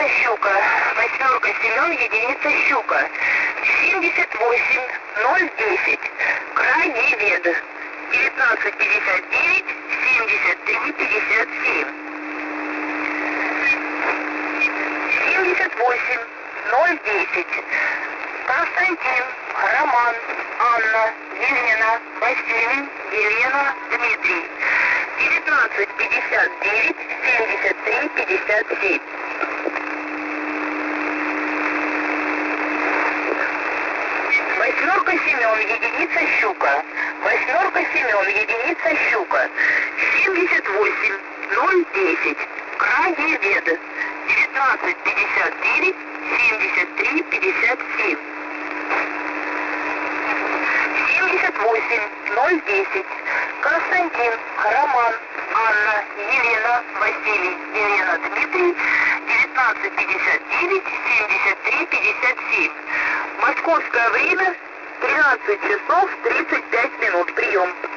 единица щука. Восьмерка Семен, единица щука. 78 010. Крайний вед. 1959 73 57. 78 010. Константин, Роман, Анна, Елена, Василий, Елена, Дмитрий. 1959 73 57. Восьмерка Семен, единица щука. Восьмерка Семен, единица щука. 78 010. Крайний вед. 1959 73 57. 78 010. Константин, Роман, Анна, Елена, Василий, Елена, Дмитрий. 1959 73 57. Московское время 13 часов 35 минут. Прием.